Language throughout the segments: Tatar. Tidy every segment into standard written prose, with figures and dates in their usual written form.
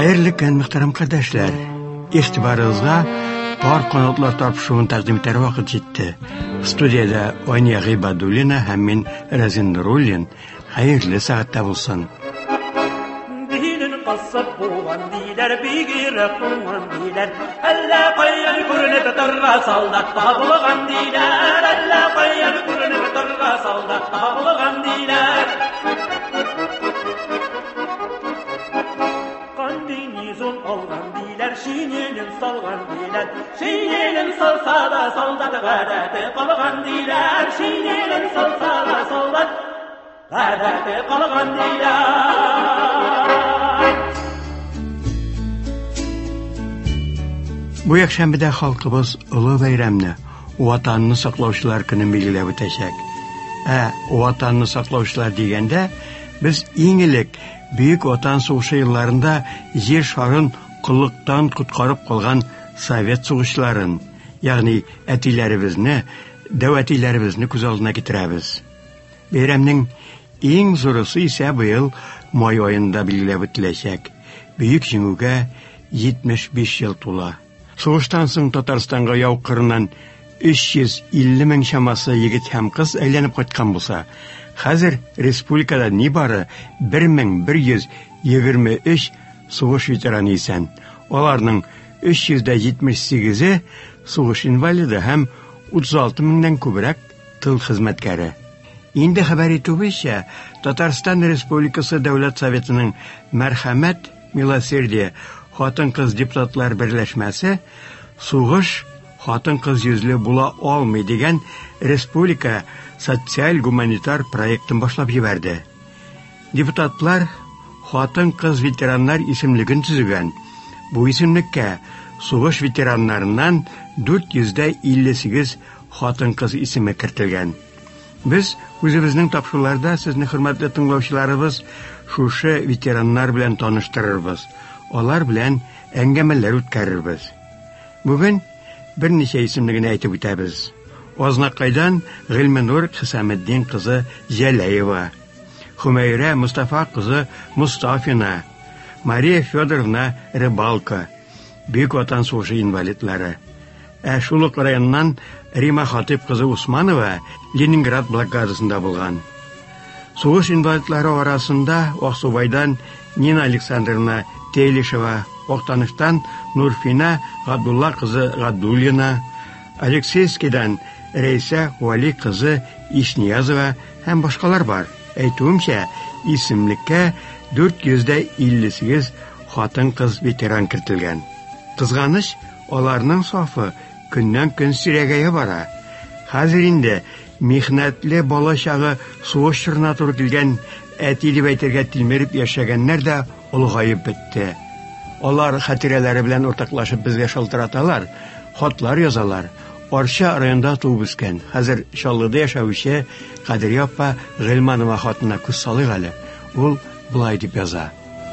Хәерле көн, мөхтәрәм кардәшләр. Игътибарыгызга пар канатлар тапшыруын тәкъдим итәр вакыт җитте. Студиядә Ания Гыйбадуллина һәм мин Разин Нуруллин. Хәерле сәгатьтә булсын. Qasab boğan diler, bigire boğan diler. Elle koyar kurunep tarra saldat tabılgan diler. Elle koyar kurunep tarra saldat tabılgan diler. Kandinizun olgan diler, şinelim salgan diler. Şinelim salsa da saldat gadete kalgan diler. Şinelim salsa da saldat gadete kalgan diler. Bu якшәмбедә халкыбыз олы бәйрәмне, ватанны саклаучылар көнен билгеләп үтәчәк. Ватанны саклаучылар дигәндә, без иң элек бөек ватан сугышы елларында җир шарын куллыктан коткарып калган совет сугышларын, ягъни әтиләребезне, дәвәтиләребезне күз алдына китерәбез. Бәйрәмнең иң зурысы исә быел май аенда билгеләп үтеләчәк. Бөек җиңүгә 75 ел тула. Сугыштан соң Татарстанга яу кырыннан 350 мең чамасы егет һәм кыз әйләнеп кайткан булса, хәзер республикада нибары 1123 сугыш ветераны исән. Аларның 378-е сугыш инвалиды һәм 36 меңнән күбрәк тыл хезмәткәре. Инде хәбәр итүебезчә, Татарстан Республикасы Дәүләт Советының мәрхәмәт, милосердие хатын-кыз депутатлар берләшмәсе сугыш хатын-кыз йөзле була алмый дигән республика социаль-гуманитар проектын башлап җибәрде. Депутатлар хатын-кыз ветераннар исемлеген төзегән. Бу исемлеккә сугыш ветераннарыннан 458 хатын-кыз исеме кертелгән. Без үзебезнең тапшыруларда сезне хөрмәтле тыңлаучыларыбыз шушы ветераннар белән таныштырырбыз. Алар белән әңгәмәләр үткәрербез. Бүген берничә исемне генә әйтеп үтәбез. Азнакайдан Гыйльминур Хисаметдин кызы Җәләева, Хумайра Мустафа кызы Мустафина, Мария Федоровна Рыбалка, Бөек Ватан сугышы инвалидлары. Шул ук районнан Рима Хатип кызы Усманова Ленинград блокадасында булган. Сугыш инвалидлары арасында Аксубайдан Нина Александровна Телишева, Октаныштан Нурфина Габдулла кызы Гадуллина, Алексейскидан Рейса Вали кызы Ишниязова һәм башкалар бар. Әйтүемчә, исемлеккә 458 хатын-кыз ветеран кертелгән. Кызганыч, аларның сафы көннән-көн сирәгәя бара. Хәзер инде михнәтле балачагы сугыш чорына туры килгән әти дип әйтергә тилмереп яшәгәннәр дә улгайып бетте. Алар хатирәләре белән уртаклашып безгә шалтыраталар, хатлар язалар. Арча районында туып үскән, хәзер Чаллыда яшәүче Кадирия апа Гыйльманова хатына күз салыйк әле. Ул булай дип яза.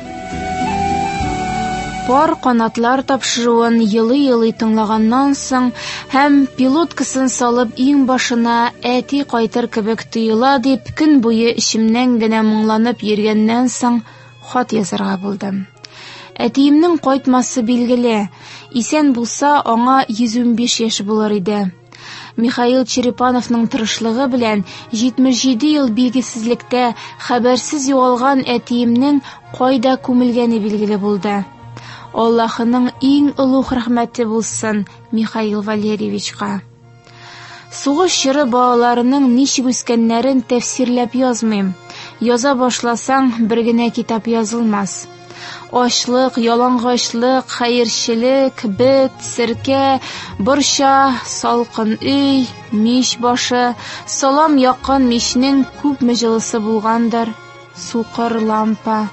Пар канатлар тапшыруын йылы-йылы тыңлаганнан соң һәм пилоткасын салып иң башына әти кайтыр кебек тоела дип көн буе ичемнән генә моңланып йөргәннән соң хат язарга булдым. Әтиемнең кайтмасы билгеле, исән булса аңа 115 яшь булыр иде. Михаил Черепановның тырышлыгы белән 77 ел билгесезлектә хәбәрсез югалган әтиемнең кайда күмелгәне билгеле булды. Аллаһының иң улуг рәхмәте булсын Михаил Валерьевичка. Сугыш чоры балаларының ничек үскәннәрен тәфсирләп язмыйм. Яза башласаң, бер генә китап язылмас. Ачлык, ялангачлык, хәерчелек, бет, серкә, борча, салкын өй, мич башы, салам яккан мичнең күпме җылысы булгандыр, сукыр лампа.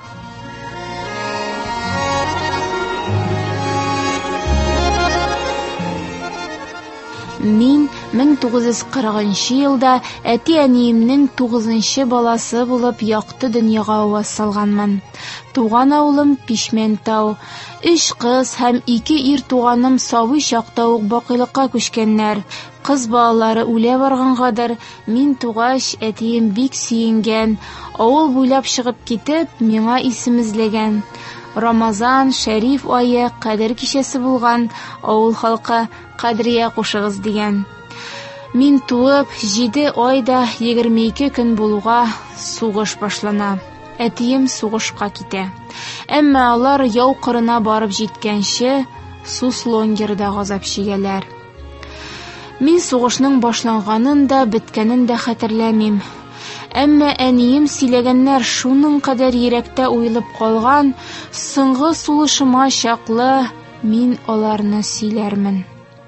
Мин 1940 елда әти-әниемнең 9-нчы баласы булып якты дөньяга аваз салганмын. Туган авылым Пишмәнтау. 3 кыз һәм 2 ир туганым савый чакта ук бакыйлыкка күчкәннәр. Кыз балалары үлә баргангадыр, мин тугач әтием бик сөенгән. Авыл буйлап чыгып китеп, миңа исем эзләгән. Рамазан, Шәриф айы, Кадер кичәсе булган, авыл халкы Кадрия кушыгыз дигән. Мин туып 7 айда 22 көн булуга сугыш башлана. Әтием сугышка китә. Әмма алар яу кырына барып җиткәнче Суслонгерда газап чигәләр. Мин сугышның башланганын да, беткәнен дә хәтерләмим. Әмма әнием сөйләгәннәр шуның кадәр йөрәктә уелып калган, соңгы сулышыма чаклы мин аларны сөйләрмен.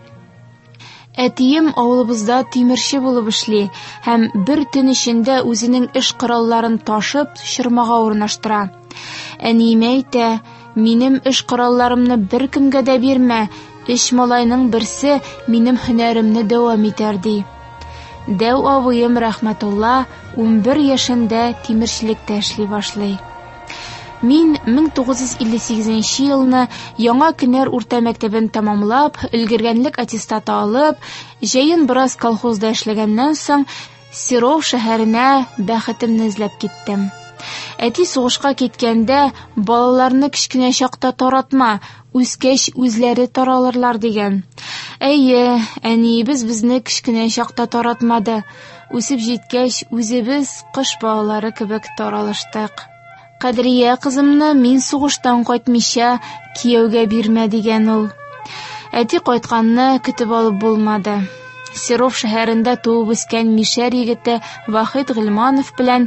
Әтием авылыбызда тимерче булып эшли һәм бер төн эчендә үзенең эш коралларын ташып чормага урнаштыра. Әнием әйтә, минем эш коралларымны беркемгә дә бирмә, эш малайның берсе минем һөнәремне дәвам итәр ди. Дәү абыем рәхмәтулла 11 яшендә тимерчелектә эшли башлый. Мин 1958 елны Яңа Көнәр урта мәктәбен тәмамлап, өлгергәнлек аттестаты алып, җәен бераз колхозда эшләгәннән соң Серов шәһәренә бәхетемне эзләп киттем. Әти сугышка киткәндә балаларны кичкенә чакта таратма, үскәч үзләре таралырлар дигән. Әйе, әниебез безне кичкенә чакта таратмады. Үсеп җиткәч, үзебез кыш балалары кебек таралыштык. Кадрия кызымны мин сугыштан кайтмыйча кияүгә бирмә дигән ул. Әти кайтканны көтеп алып булмады. Серов шәһәрендә туып үскән Мишәр егете Вахит Гыйльманов белән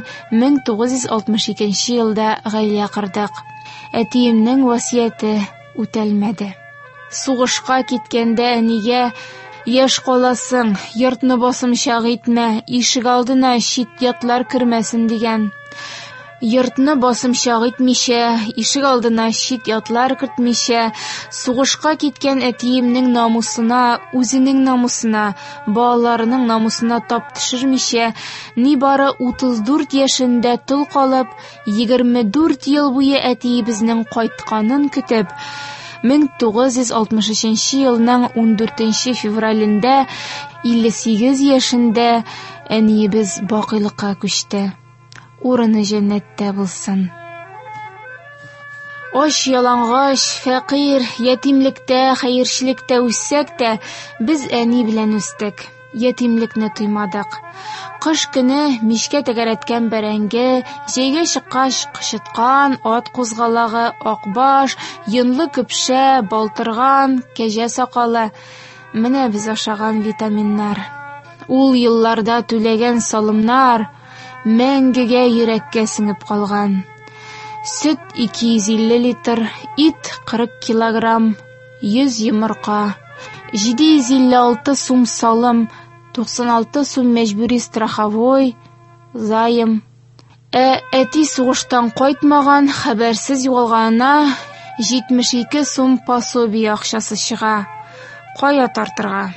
1962 елда гаилә кырдык. Әтиемнең васыяте үтәлмәде. Сугышка киткәндә әнигә яшь каласың, йортны басымча итмә, ишек алдына чит ятлар кермәсен дигән. Йортны басымча итмичә, ишек алдына чит ятлар кертмичә, сугышка киткән әтиемнең намусына, үзенең намусына, балаларының намусына тап төшермичә, нибары 34 яшендә тол калып, 24 ел буе әтиебезнең кайтканын көтеп, 1963 елның 14 февралендә 58 яшендә әниебез бакыйлыкка күчте. Урыны җәннәттә булсын. Аш ялангач, фәкыйр, ятимлектә, хәерчелектә үссәк тә, без әни белән үстек. Ятимлекне туймадык. Кыш көне мичкә тәгәрәткән бәрәңге, җәйгә чыккач кычыткан, ат кузгалагы, акбаш, йонлы көпшә, балтырган, кәҗә сакалы. Менә без ашаган витаминнар. Ул елларда түләгән салымнар мәңгегә йөрәккә сеңеп калган. Сөт 250 литр, ит 40 килограмм, 100 йомырка, 756 сум салым, 96 сум мәҗбүри страховой, заем. Әти сугыштан кайтмаган, хәбәрсез югалганына 72 сум пособие акчасы чыга. Кая тартырга?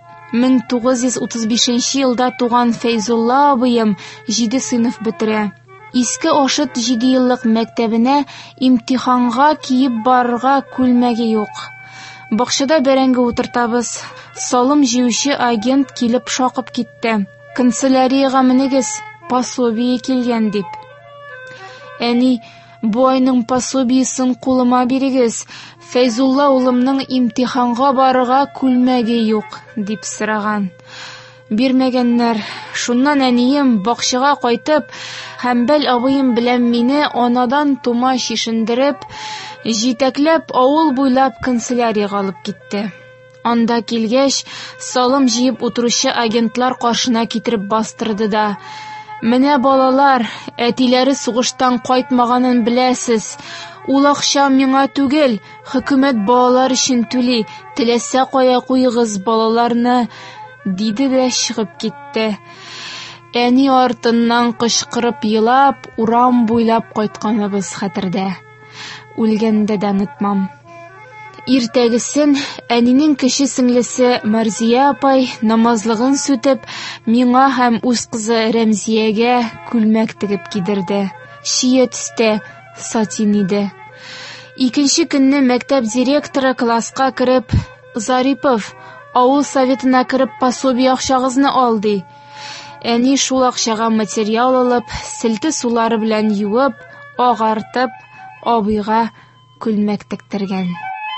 1935 елда туган Фәйзулла абыем 7 сыйныф бетерә. Иске Ашыт 7 еллык мәктәбенә имтиханга киеп барырга күлмәге юк. Бакчада бәрәңге утыртабыз. Салым җыючы агент килеп шакып китте. Канцелярияга менегез, пособие килгән дип. Әни, бу айның пособиесен кулыма бирегез. Фәйзулла улымның имтиханга барырга күлмәге юк, дип сораган. Бирмәгәннәр. Шуннан әнием бакчага кайтып, Хәмбәл абыем белән мине анадан тума чишендереп, җитәкләп авыл буйлап канцелярияга алып китте. Анда килгәч, салым җыеп утыручы агентлар каршына китереп бастырды да: "Менә балалар, әтиләре сугыштан кайтмаганын беләсез. Ул акча миңа түгел, хөкүмәт балалар өчен түли. Теләсә кая куйыгыз балаларны", диде дә чыгып китте. Әни артыннан кычкырып елап, урам буйлап кайтканыбыз хәтердә. Үлгәндә дә онытмам. Иртәгесен әнинең кече сеңлесе Марзия апай намазлыгын сүтеп, миңа һәм үз кызы Рәмзиягә күлмәк тегеп кидерде. Чия төстә сатин иде. Икенче көнне мәктәп директоры класска кереп: "Зарипов, авыл советына кереп пособие акчагызны ал", ди. Әни шул акчага материал алып, селте сулары белән юып, агартып, абыйга күлмәк тектергән.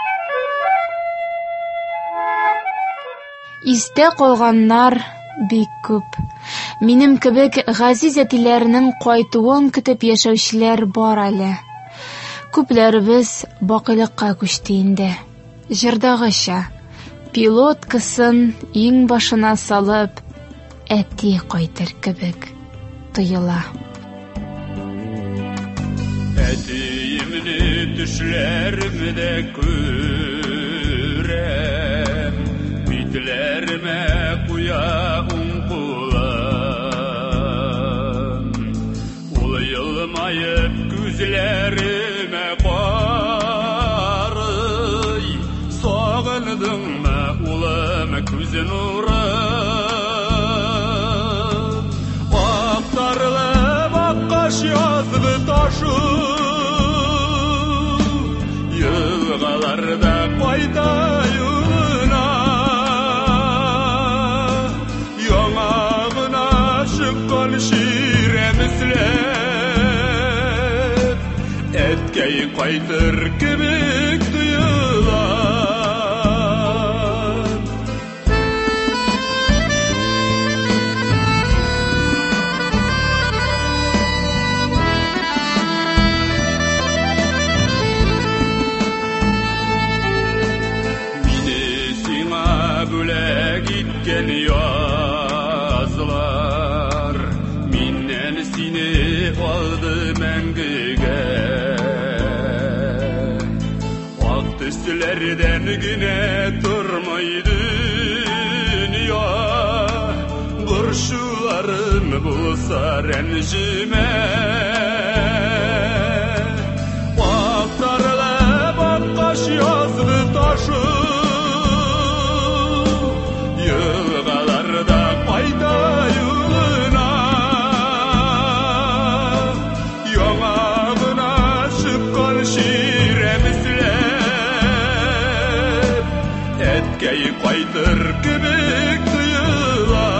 Истә калганнар бик күп. Минем кебек газиз әтиләренең кайтуын көтеп яшәүчеләр бар әле. Күпләребез бакыйлыкка күчте инде. Җырдагыча, пилоткасын иң башына салып, әти кайтыр кебек тоела. Әтиемне төшләремдә күрәм, битләремә куя кулын. Ул елмаеп күзләремә карый, сагындыңмы улым күз нурын. Актарлы баккаш язгы ташы, елгаларда кайта юлына, яңагына чыккан ширемесләп, әткәй кайтыр кебек тоела. Gitken yazlar, minnen seni aldı мәңгегә. Ак төсләрдән генә тормый дөнья, борчуларым булса рәнҗемә. Актарлы баккаш язгы ташы, yılgalarda kayda yoluna, yanağına çıkan şiremizlep, etkey kaydır kibik duyular.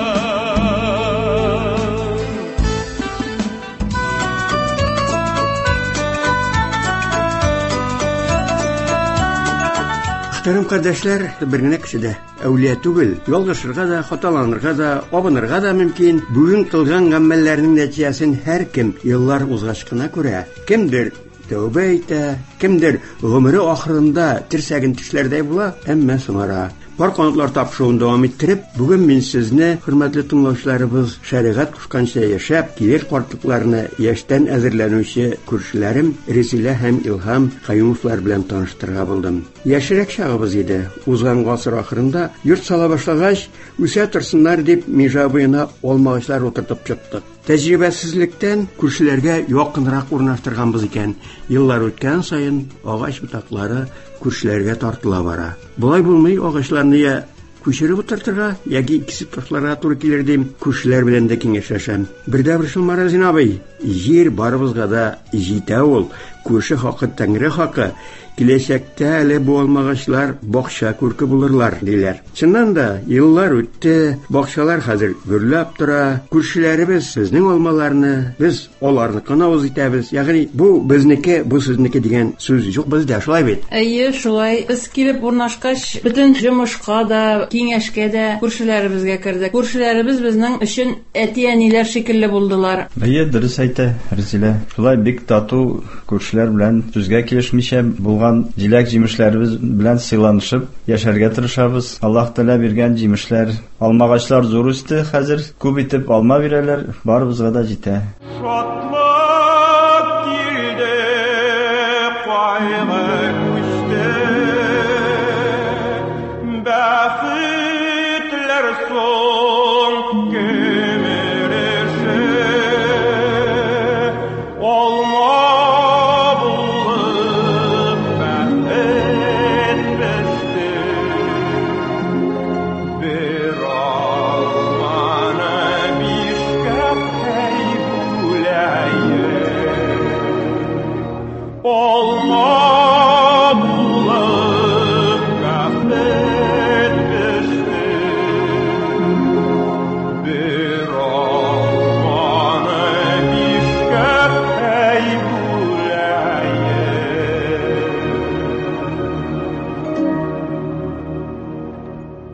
Muhterem kardeşler, bir gene kişide әүлия түгел, ялгышырга да, хаталанырга да, абынырга да мөмкин. Бүген кылган гамәлләрнең нәтиҗәсен һәркем еллар узгач кына күрә. Кемдер тәүбә итә, кемдер гомере ахырында тирсәген тешләрдәй була, әмма соңара бар канатлар тапшыруын дәвам иттереп, бүген мин сезне, хөрмәтле тыңлаучыларыбыз, шәригать кушканча яшәп, килер картлыкларны яшьтән әзерләнүче күршеләрем Резилә һәм Илһам Каюмовлар белән таныштырга булдым. Яшьрәк чагыбыз иде. Узган гасыр ахырында йорт сала башлагач, үсә торсыннар дип межа буена алмагачлар утыртып чыктык. Тәҗрибәсезлектән күршеләргә якынрак урнаштырганбыз икән. Еллар үткән саен агач бутаклары күршеләргә тартыла бара. Булай булмый, агачларны я күчереп утыртырга, яки кисеп ташларга туры килер дим, күршеләр белән дә киңәшләшәм. Бердә бер Шулмаразин абый, җир барыбызга да җитә ул, күрше хакы Тәңре хакы. Киләчәктә әле бу алмагачлар бакча күрке булырлар диләр. Чыннан да еллар үтте, бакчалар хәзер гөрләп тора. Күршеләребез сезнең алмаларны, biz аларны кынавыз итәбез. Ягъни бу безнеке, бу сезнеке дигән сүз юк бездә, шулай бит. Әйе, шулай. Без килеп урнашкач, бөтен җомышка да, киңәшкә дә күршеләребезгә кердек. Күршеләребез безнең өчен әти-әниләр шикелле булдылар. Әйе, дөрес әйтә Резилә. Шулай бик тату күршеләр белән сүзгә килешмичә булган җиләк җимешләребез белән сыйланышып яшәргә тырышабыз. Аллаһ Тәгалә биргән җимешләр, алмагачлар зур үсте, хәзер күп итеп алма бирәләр, барыбызга да җитә. Шатлык килде, кайгы күчте, бәхетләр соң кемереше,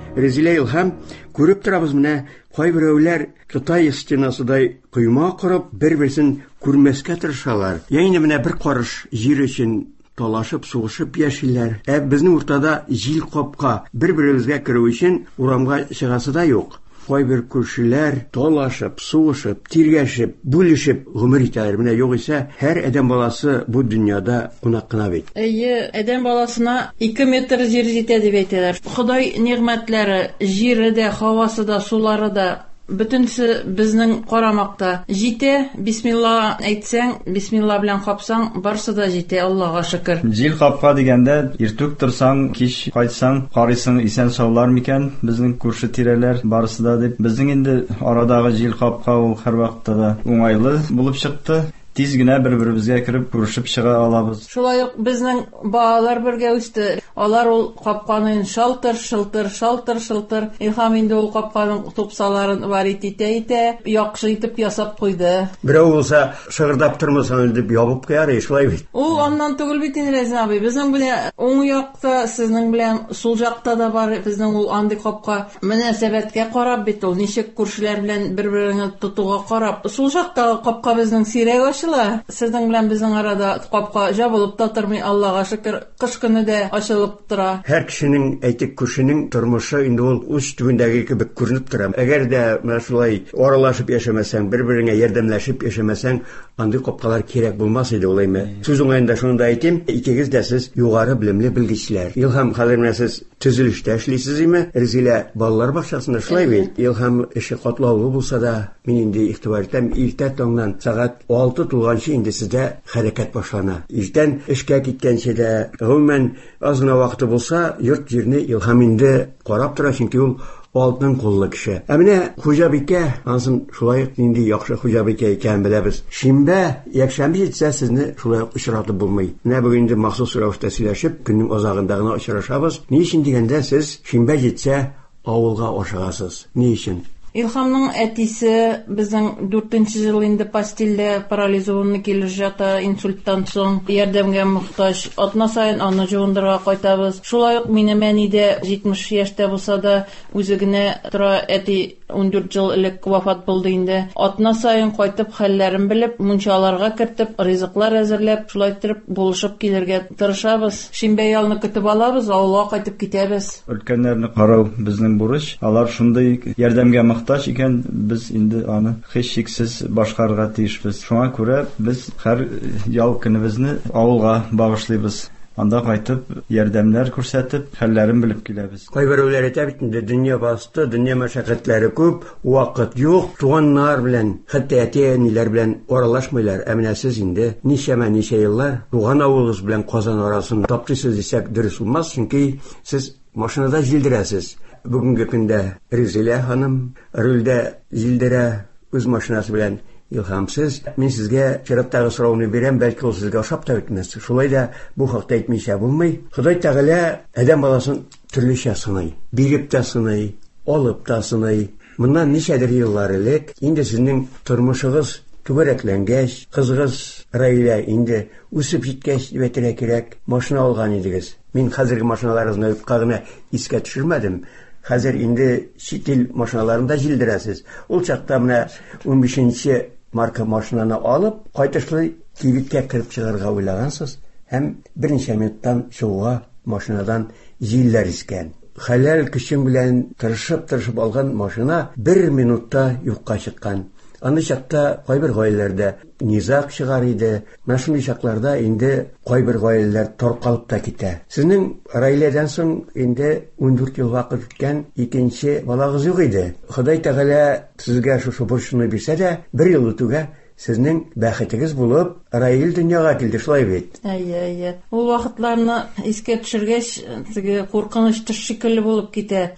Резилә Илһам, күреп торабыз менә кайберәүләр Кытай стенасыдай койма корып, бер-берсен күрмәскә тырышалар. Яңа менә бер карыш җир өчен талашып, сугышып яшиләр. Безнең уртада җил капка, бер-беребезгә керү өчен урамга чыгасы да юк. Кайбер күршеләр талашып, сугышып, тиргәшеп, бүлешеп гомер итәләр. Менә югыйсә, һәр адәм баласы бу дөньяда кунак кына бит. Адәм баласына 2 метр җир җитә дип әйтәләр. Ходай нигъмәтләре, җире дә, һавасы да, сулары да бөтенсе безнең карамакта җитә. Бисмилла әйтсәң, бисмилла белән капсаң, барсы да җитә, Аллага шөкер. Җил капка дигәндә, иртүк торсаң, кич кайтсаң, карыйсың, исән саулар микән безнең күрше тирәләр барысы да дип. Безнең инде арадагы җил капка ул һәрвакытта да уңайлы булып чыкты. Тиз генә бер-беребезгә кереп күрешеп чыга алабыз. Шулай ук безнең балалар бергә үсте. Алар ул капканы шалтыр, шылтыр. Илһам инде ул капканың тупсаларын варит итә, яхшы итеп ясап куйды. Берәү булса шыгырдап тормысан дип ябып куяр, шулай бит. Ул аннан түгел бит инде Рәзин абый. Безнең белән уң якта, сезнең белән сул якта да бар безнең ул андый капка. Мөнәсәбәткә карап бит ул, ничек күршеләр белән бер-береңне тотуга карап. Сул якта капка безнең сирәк ачыла. Сезнең белән безнең арада капка жабылып та тормый, Аллага шөкер, кыш көне дә ачылып тора. Һәр кешенең әйтик күршенең тормышы инде ул үз түбендәге кебек күренеп тора. Әгәр дә менә шулай аралашып яшәмәсәң, бер-береңә ярдәмләшеп яшәмәсәң, андый капкалар кирәк булмас иде, улаймы. Сүз уңаенда шунда әйтим, икегез дә сез югары белемле белгечләр. Илһам, хәзер менә сез төзелештә эшлисез име? Резилә балалар бакчасында эшләй бит. Илһам эше катлаулы булса да, мин инде игътибар итәм, иртә таңнан сәгать 6 тулганчы инде сездә хәрәкәт башлана. Иртән эшкә киткәнче дә, гомумән аз гына вакыты булса, йорт җирне Илһам инде карап тора, чөнки ул алтын куллы кеше. Менә хуҗабикә, ансын шулай инде яхшы хуҗабикә икән беләбез. Шимбә, якшәмбе җитсә сезне шулай очратып булмый. Менә бүген инде махсус рәвештә сөйләшеп, көннең азагында гына очрашабыз. Ни өчен дигәндә, сез шимбә җитсә авылга ашыгасыз. Ни өчен? Илһамның әтисе безнең 4нче ел инде пастильдә парализованный килеш жата, инсульттан соң ярдәмгә мохтаҗ. Атна сайын аны җуындырга кайтабыз. Шулай ук минем әни дә 70 яшьтә булса да үзе генә тора. Әти 14 ел элек вафат булды инде. Атна сайын кайтып хәлләрен белеп, мунчаларга кертеп, ризыклар әзерләп, шулай итеп булышып килергә тырышабыз. Шимбә ялны көтеп алабыз, авылга кайтып китәбез. Өлкәннәрне карау безнең бурыч. Алар шундый ярдәмгә мохтаҗ икән, без инде аны һичшиксез башкарырга тиешбез. Шуңа күрә без һәр ял көнебезне авылга багышлыйбыз. Анда кайтып, ярдәмнәр күрсәтеп, хәлләрен белеп киләбез. Кайберәүләр әйтә бит инде, дөнья басты, дөнья мәшәкатьләре күп, вакыт юк, туганнар белән, хәтта әти-әниләр белән аралашмыйлар. Менә сез инде ничә еллар туган авылыгыз белән Казан арасын таптыйсыз дисәк дөрес булмас, чөнки сез машинада җилдерәсез. Бүгенге көндә Резилә ханым рөлдә җилдерә үз машинасы белән. Илһамсыз, мин сезгә чираттагы сорауны бирәм, бәлки ул сезгә ошап та бетмәс. Шулай да бу хакта әйтмичә булмый. Ходай Тәгалә адәм баласын төрлечә сыный. Биреп тә сыный, алып та сыный. Моннан ничәдер еллар элек инде сезнең тормышыгыз түгәрәкләнгәч, кызыгыз Раилә инде үсеп җиткәч дип кирәк, машина алган идегез. Мин хәзерге машиналарыгызны гына искә төшермәдем. Хәзер инде читил машиналарында җилдерәсез. Ул чакта менә 15нче марка машинаны алып, кайтышлы кибеткә кирип чыгарга уйлагансыз, һәм берничә минуттан чыгуга машинадан җилләр искән. Хәләл көчең белән тырышып алган машина 1 минутта юкка чыккан. Аны чакта кайбер гаиләләрдә низак чыгар иде. Менә шундый чакларда инде кайбер гаиләләр таркалып та китә. Сезнең Раиләдән соң инде 14 ел вакыт үткән, икенче балагыз юк иде. Ходай Тәгалә сезгә шушы бурычны бирсә дә, 1 ел үтүгә сезнең бәхетегез булып, Раил дөньяга килде, шулай бит. Ул вакытларны искә төшергәч, теге куркыныч төш шикелле булып китә.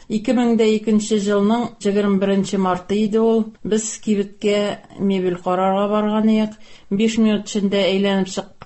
2002 елның 21 марты иде ул. Без кибеткә мебель карарга барган идек. 5 минут эчендә әйләнеп чыктык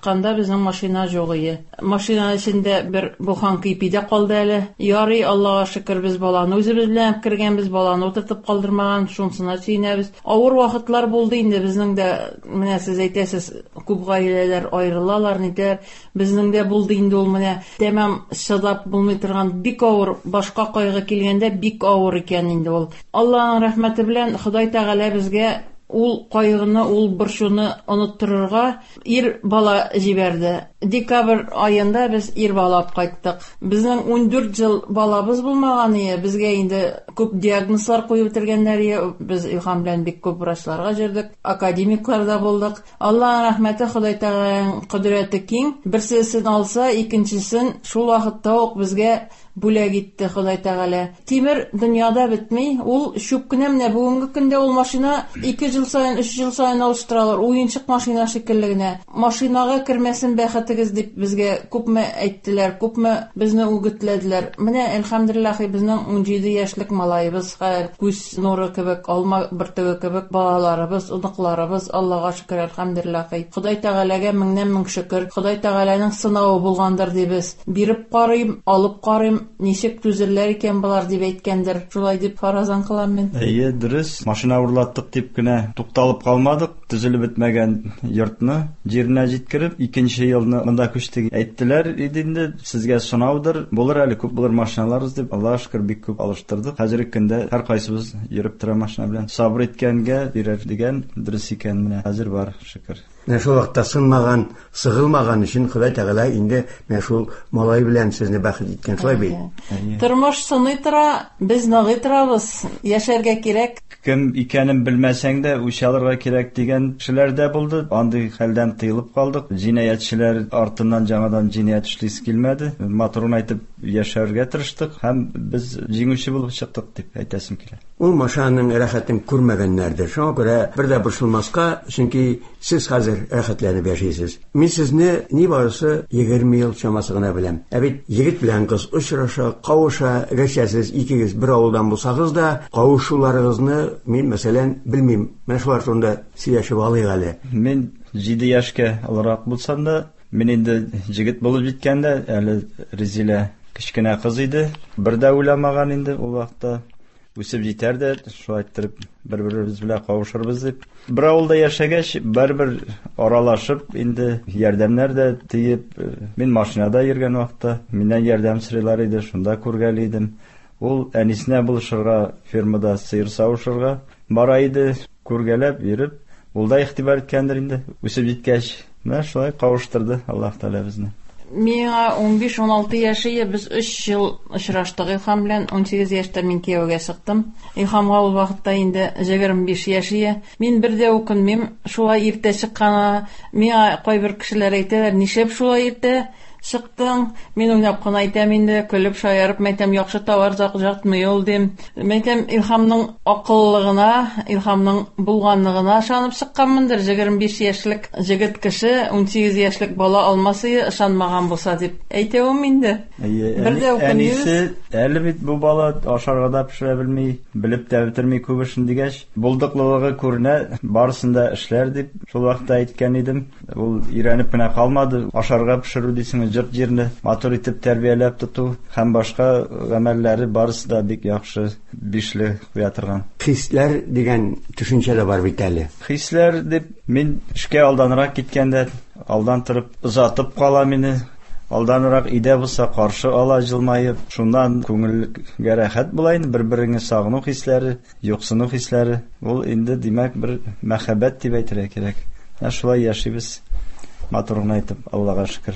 чыкканда безнең машина юк иде. Машина эчендә бер бухан кипидә калды әле. Ярый, Аллага шөкер, без баланы үзебез белән кергәнбез, баланы утыртып калдырмаган, шунсына сөйнәбез. Авыр вакытлар булды инде безнең дә, менә сез әйтәсез, күп гаиләләр аерылалар нидер. Безнең дә булды инде ул менә тәмам шыдап булмый торган бик авыр, башка кайгы килгәндә бик авыр икән инде ул. Алланың рәхмәте белән Ходай Тәгалә безгә ул кайгыны, ул борчуны оныттырырга ир бала җибәрде. Декабрь аенда без ир балап кайттык. Безнең 14 ел балабыз булмаган иде. Безгә инде күп диагнозлар куеп бетергәннәр иде. Без Илһам белән бик күп врачларга җөрдек, академикларда булдык. Аллаһның рәхмәте, Ходай Тәгаләнең кодрәте киң. Берсесен алса, икенчесен шул вакытта ук безгә бүләк итте Ходай Тәгалә. Тимер дөньяда бетми, ул чүп кенә менә бүгенге көндә ул машина 2 ел сайын, 3 ел сайын алыштыралар. Уенчык машина шикелле генә. Машинага кермәсен бәхетегез дип безгә күпме әйттеләр, күпме безне үгетләделәр. Менә әлхәмдулиллаһ, безнең 17 яшьлек малайыбыз, күз нуры кебек, алма бөртеге кебек балаларыбыз, оныкларыбыз, Аллага шөкер, әлхәмдулиллаһ. Ходай Тәгаләгә меңнән-мең шөкер. Ходай Тәгаләнең сынавы булгандыр дибез. Биреп карыйм, алып карыйм, ничек түзерләр икән булар дип әйткәндер. Шулай дип фаразан кылам мин. Дөрес, машина урлаттык дип кенә тукталып калмадык. Төзелеп бетмәгән йортны җиренә җиткереп, 2нче елны монда күчтек. Әйттеләр иде инде, сезгә сынаудыр, булыр әле, күп булыр машиналарыз дип. Аллаһ шөкер, бик күп алыштырдык. Хәзерге көндә һәр кайсыбыз йөреп тора машина белән. Сабыр иткәнгә бирер дигән дөрес икән менә. Хәзер бар, шөкер. Шул вакытта сынмаган, сыгылмаган өчен Ходай Тәгалә инде менә шул малай белән сезне бәхет иткән, шулай бит. Тормыш сыный тора, без ныгый торабыз, яшәргә кирәк. Кем икәнен белмәсәң дә үч алырга кирәк дигән кешеләр дә булды. Андый хәлдән тыелып калдык. Җинаятьчеләр артыннан жаңадан җинаять эшлисе килмәде. Матурын әйтеп яшәргә тырыштык һәм без җиңүче булып чыктык дип әйтәсем килә. Ул машинаның рәхәтен күрмәгәннәрдер. Шуңа күрә бер дә борчылмаска, чөнки сез хәзер рәхәтләнеп яшисез. Мин сезне ни барысы 20 ел чамасы гына беләм. Бит егет белән кыз очраша, кавыша, гәшәсез, икегез бер авылдан булсагыз да, кавышуларыгызны мин мәсәлән белмим. Менә шулар турында сөйләшеп алыйк әле. Мин 7 яшькә алырак булсам да, мин инде җигет булып җиткәндә, әле Резилә кичкенә кыз иде. Бер дә уйламаган инде ул вакытта. Үсеп җитәр дә, шулай итеп бер-беребез белән кавышырбыз дип. Бер авылда яшәгәч, бер аралашып, инде ярдәмнәр дә тиеп, мин машинада йөргән вакытта, миннән ярдәм сорыйлар иде, шунда күргән идем. Ул әнисенә булышырга, фермада сыер савышырга бара иде, күргәләп йөреп, ул да игътибар иткәндер инде. Үсеп җиткәч, менә шулай кавыштырды Аллаһ Тәгалә безне. Миңа 15-16 яшье, без 3 ел очраштык Илһам белән. 18 яшьтә мин кияүгә чыктым. Илһамга ул вакытта инде 25 яшье. Мин бер дә укынмыйм, шулай иртә чыккана. Миңа кайбер кешеләр әйтәләр, нишләп шулай иртә чыктың? Мин уйнап кына әйтәм инде, көлеп шаярып, мәйтәм, яхшы товар жатмый ул дим. Мәйтәм, Илһамның акыллыгына, Илһамның булганлыгына ышанып чыкканмындыр. 25 яшьлек җегет кеше 18 яшьлек бала алмасы ышанмаган булса дип әйтәм инде. Бер дә әнисе, әле бит бу бала ашарга да пешерә белми, белеп тә бетерми күп эшен дигәч, булдыклыгы күренә, барысын да эшләр дип шул вакытта әйткән идем. Ул ирәнеп кенә калмады, ашарга пешерү дисең, җырт җирне матур итеп тәрбияләп тоту һәм башка гамәлләре барысы да бик яхшы, бишле куя торган. Хисләр дигән төшенчә дә бар бит әле. Хисләр дип мин эшкә алданрак киткәндә, алдан торып озатып кала мине. Алданрак идә булса каршы ала җылмаеп, шуннан күңелгә рәхәт була инде, бер-береңне сагыну хисләре, юксыну хисләре. Ул инде димәк бер мәхәббәт дип әйтергә кирәк. Шулай яшибез. Матурын әйтеп, Аллага шөкер.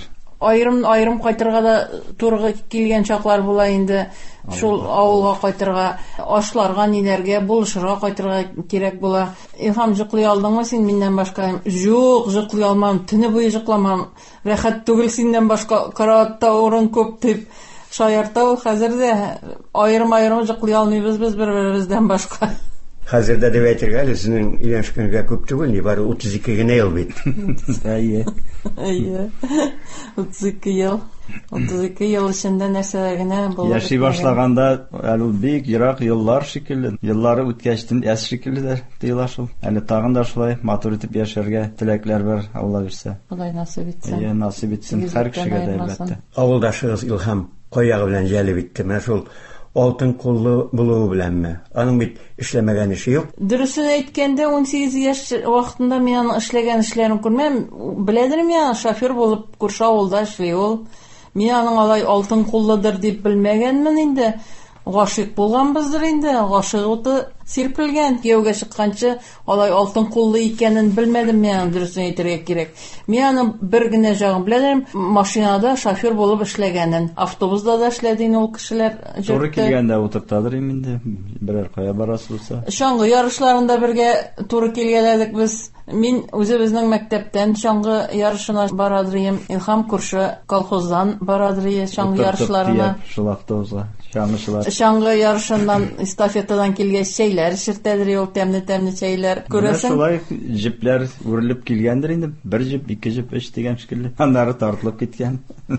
Айрым кайтырга да туры килгән чаклар була инде. Шул авылга кайтырга, ашларга, ниләргә, булышырга кайтырга кирәк була. Илһам, җыклый алдыңмы син миннән башка? Юк, җыклый алмам, төне буе җыкламам. Рәхәт түгел синнән башка, караватта урын күп дип шаяртау. Хәзер дә айрым җыклый алмыйбыз без бер-беребездән башка. Хәзердә дип әйтергә әле сезнең өйләнешкәнгә күп түгел, ни бары 32 генә ел бит. Әйе. 32 ел. 32 ел эчендә нәрсәләр генә булып Яши башлаганда, әле ул бик ерак еллар шикелле. Еллары үткәчтен әс шикелле диела шул. Әле тагын да шулай матур итеп яшәргә теләкләр бар, Алла бирсә. Ходай насыйп итсен. Я насыйп итсен һәр кешегә дә әлбәттә. Авылдашыгыз Илһам каягы белән җәлеп итте. Менә шул алтын куллы булуы беләнме? Аның бит эшләмәгән ише юк. Дөресен әйткәндә 18 яшь вакытында мин аның эшләгән эшләрен күрмәм. Беләдер мин шофер булып күрше авылда эшли ул. Мин аның алай алтын куллыдыр дип белмәгәнмен инде. Гашык булганбыздыр инде. Гашыгыты сирпелгән. Кияүгә чыкканчы алай алтын куллы икәнен белмәдем мин, дөресен әйтергә кирәк. Мин аны бер генә җагым беләм, машинада шофер булып эшләгәнен. Автобуста да эшләде инде ул кешеләр. Туры килгәндә утыртадыр инде. Берәр кая барасы булса. Чаңгы ярышларында бергә туры килгәнлек без. Мин үзебезнең мәктәптән чаңгы ярышына барадырым. Илһам күрше колхоздан барадыры чаңгы ярышларына. Шул автобуска чаңгычылар. Чаңгы ярышыннан эстафетадан килгәч чәйләр ширтәдер, ул тәмле шәйләр. Күрәсең? Шулай җипләр үрелеп килгәндер инде. Бер җип, ике җип эш дигән шикелле. Аннары тартылып киткән.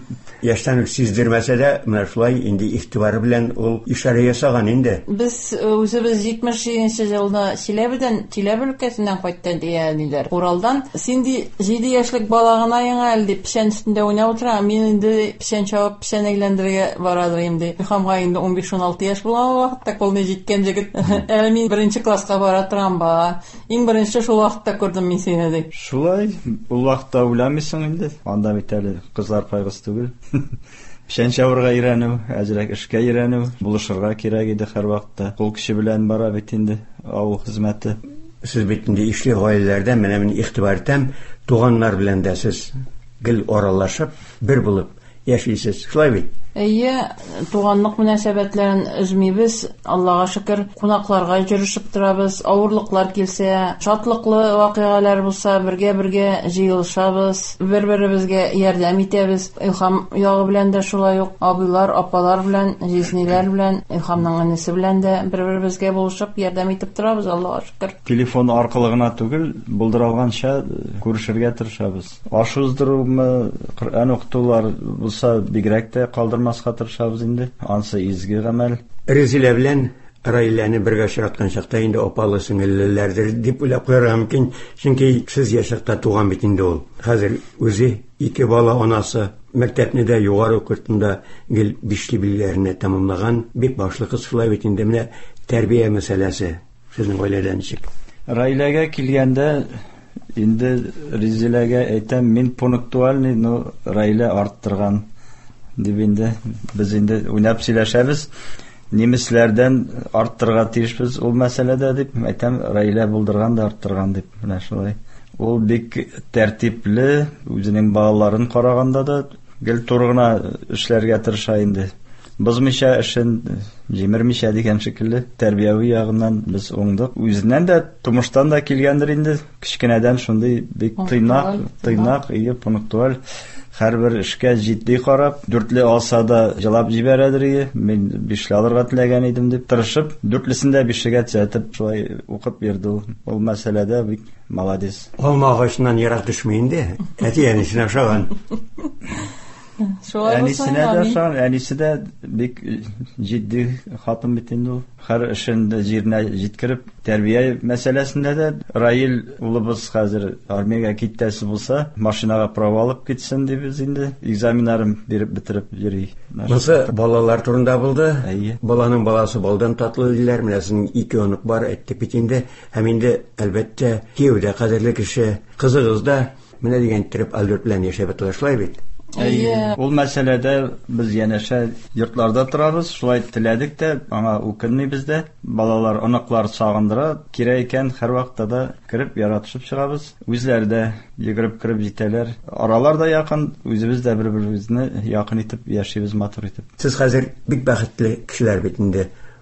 Яшьтән сиздермәсә дә, менә шулай инде игътибары белән ул ишарә ясаган инде. Без үзебез 77нче елда Чиләбе өлкәсеннән кайттан дигәннәр. Уралдан синди 7 яшьлек бала гына яңа әле печән өстендә уйнап утыра. Мин инде печән чабып печән әйләндерергә барадырым ди. Илһамга инде 15-16 яшь булган вакытта кулны җиткән җегет. Әле мин 1нче класска бара торам ба. Иң беренче шул вакытта күрдем мин сине ди. Шулай ул вакытта уйламыйсың инде. Анда бит әле кызлар кайгысы түгел. Печән чабырга өйрәнү, әзрәк эшкә өйрәнү, булышырга кирәк иде һәр вакытта. Кул кеше белән бара бит инде авыл хезмәте. Сез бит инде ишле гаиләләрдә менә мин игътибар итәм, туганнар белән дә сез гел аралашып, бер булып яшисез. Шулай бит. Әйе, туганлык мөнәсәбәтләрен өзмибез. Аллага шөкер, кунакларга җырешып торабыз. Авырлыклар килсә, шатлыклы вакыйгалар булса, бергә җыелышабыз, бер-беребезгә ярдәм итәбез. Илһам ягы белән дә шулай ук абыйлар, апалар белән, җизниләр белән, Илһамның анысы белән дә бер-беребезгә булышып ярдәм итеп торабыз, Аллага шөкер. Телефон аркылы гына түгел, булдырылганча күрешергә тырышабыз. Ашуздырумы, Коръән укытулар булса, бигрәк тә калдырмаска тырышабыз инде. Ансы изге гамәл. Резилә белән Раиләне бергә очраткан чакта инде апалы сеңелләрдер дип уйлап куярга мөмкин, чөнки сез яшьлектә туган бит инде ул. Хәзер үзе 2 бала анасы, мәктәпне дә югары укытында гел бишле билгеләрне тәмамлаган, бик башлы кыз шулай бит инде. Менә тәрбия мәсьәләсе сезнең гаиләдә ничек? Раиләгә килгәндә инде Резиләгә әйтәм, мин пунктуальный, Раилә арттырган дип инде без инде уйнап сөйләшәбез. Немисләрдән арттырга тиешбез ул мәсьәләдә дип әйтәм, Раилә булдырган да арттырган дип менә шулай. Ул бик тәртипле, үзенең балаларын караганда да гел тургына эшләргә тырыша инде. Бозмыйча эшен җимермичә дигән шикелле тәрбияви ягыннан без уңдык. Үзеннән дә тумыштан да килгәндер инде. Кичкенәдән шундый бик тыйнак, пунктуаль. Һәрбер эшкә җитди карап, 4ле алса да җылап җибәрәдер. Мин 5ле алырга теләгән идем дип тырышып, 4лесендә 5гә төзәтеп шулай укып бирде ул. Ул мәсьәләдә бик молодец. Алма агачынан ярак төшмәй инде. Әтиәнесенә ошаган. Әнисе дә бик җитди хатын бит инде ул. Һәр эшендә җиренә җиткереп, тәрбия мәсьәләсендә дә Раил улыбыз хәзер армиягә китәсе булса, машинага права алып китсен дип без инде экзаменнарын биреп бетереп йөри. Бусы балалар турында булды. Әйе. Баланың баласы балдан татлы диләр. Менә сезнең 2 онук бар, әйтте бит инде. Һәм инде әлбәттә кияүдә кадерле кеше, кызыгыз да менә дигән тип алып белән яшәп тулашлай бит. Ул мәсьәләдә без янәшә йортларда торабыз, шулай теләдек тә, аңа үкенмибез дә. Балалар, оныклар сагындыра, кирәк икән һәр вакытта да кирип яратышып чыгабыз. Үзләре дә йөгереп кирип җитәләр. Аралар да якын, үзебез дә бер-беребезне якын итеп яшибез, матур итеп. Сез хәзер бик бәхетле кешеләр бит инде.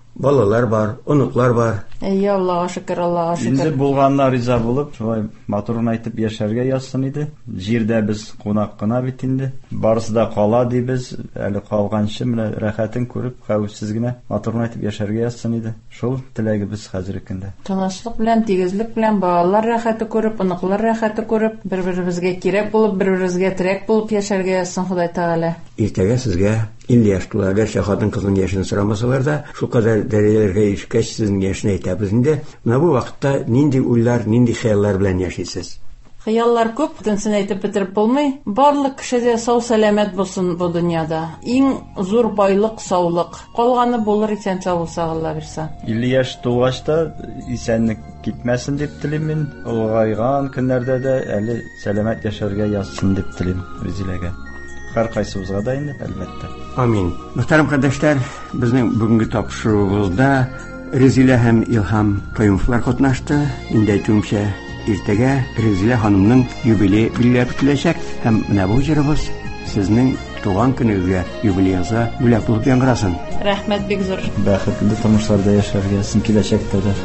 балалар бар, оныклар бар. Аллаһа шөкер, Аллаһа Инде шөкер. булганнар риза булып, шулай матурын әйтеп яшәргә язсын иде. Җирдә без кунак кына бит инде. Барысы да кала дибез, әле калганчы менә рәхәтен күреп, хәвефсез генә матурын әйтеп яшәргә язсын иде. Шул теләгебез хәзерге көндә. Тынычлык белән, тигезлек белән, балалар рәхәте күреп, оныклар рәхәте күреп, бер-беребезгә кирәк булып, бер-беребезгә терәк булып яшәргә язсын Ходай Тәгалә. Иртәгә сезгә 50 яшь тула, гәрчә хатын-кызның яшен сорамасалар да, шул кадәр дәрәҗәләргә ирешкәч сезнең яшен әйтәбез инде. Менә бу вакытта нинди уйлар, нинди хыяллар белән яшисез? Хыяллар күп, бүтәнсен әйтеп бетереп булмый. Барлык кешегә сау-сәламәт булсын бу дөньяда. Иң зур байлык саулык. Калганы булыр икән чабылса Алла бирсә. 50 яшь тулгач та исәнлек китмәсен дип телим мин. Улгайган көннәрдә дә әле сәламәт яшәргә язсын дип телим Ризиләгә. Һәркайсыбызга да инде, әлбәттә. Амин. Мөхтәрәм кардәшләр, безнең бүгенге тапшыруыбызда Резилә һәм Илһам Каюмовлар катнашты. Инде әйтүемчә, иртәгә Резилә ханымның юбилей билгеләп үтеләчәк һәм менә бу җырыбыз сезнең туган көнегезгә, юбилеегызга бүләк булып яңгырасын. Рәхмәт бик зур. Бәхетле тормышларда яшәргә язсын киләчәктә дә.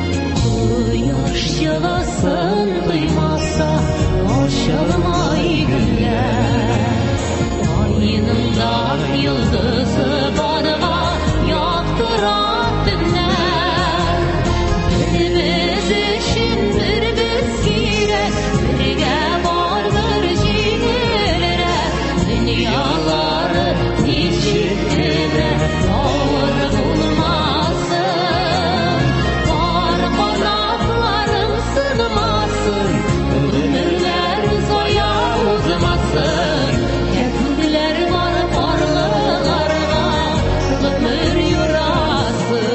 Яш чыгасын кыймаса, ашалмай гүлләр. Айныңда йылдызы барга яктыра төннәр. Без өчен бер-без кирәк, бергә барыр җиңелрәк. Дөньялары ничек тә авыр булмасын. Бар канатларың сынмасын, ömürlər zaya uzmasın. Kəslər var parlıqlarına, ömür yurasın.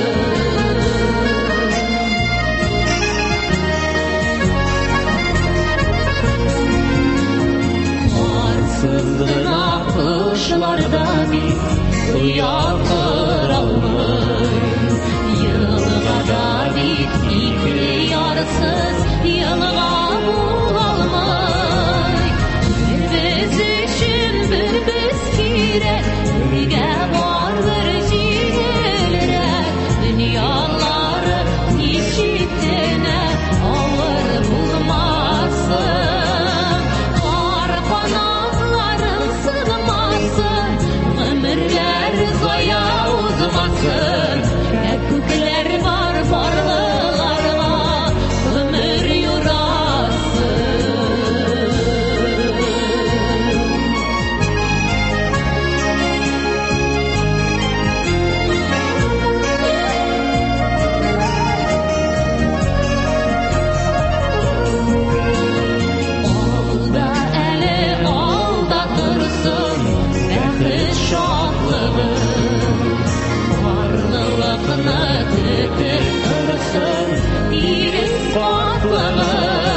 Arsızlığına kışlarda bir suya kırılmır. Yılgada bir fikri yarsız, yılga bulalmay. Biz üçün bir-biz kirek, birgə vardır җиңелрәк. Dünyaları nişittenə ağır bulmasın. Qar qanatların sığmasın, ömürlər zaya uzmasın. Köklər var barlıqlarına, ömür yurasın. Alda əli alda dursun, bəxit şadlığı. Varlılıqını tütür dursun, iris patlığı.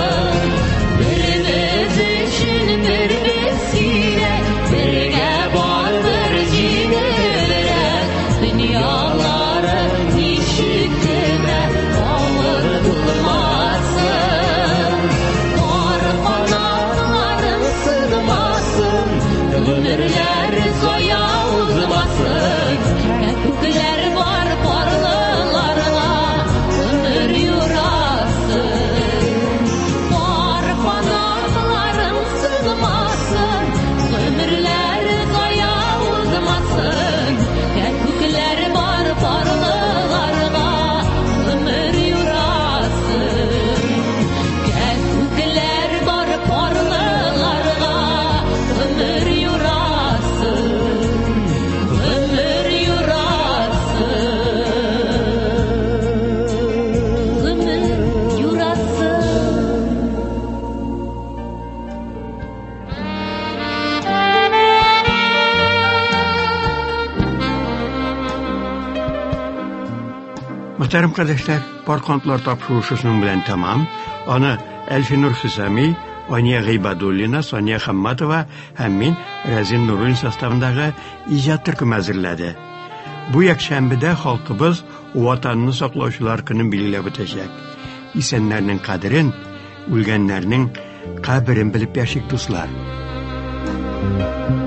Birimiz üçün bir-biz kirək, birgə bardır җиңелрәк. Dünyaları nişik demə, ağır bulmasın. Var qanatların sığmasın, ömürlər zaya uzmasın. Köklər var parlıqlarına, ömür yurasın. Var qanatların sığmasın, ömürlər zaya uzmasın. Köklər var parlıqlarına, ömür yurasın. Köklər var parlıqlarına, ömür yurasın. Ömür yurasın. Ömür yurasın. Muhterem kardeşler, Parkantlar tapşırışının bilen tamam. Onu Elfinur Hüsami, Aniya Gıybadullina, Sonya Hammatova hem min Razin Nurun sastavındağı icad türkümü hazırladı. Bu yakşembide halkımız vatanını saklauçular günün bilgiyle bitecek. İsenlerinin kaderin, ölgenlerinin kabirin bilip yaşık dostlar.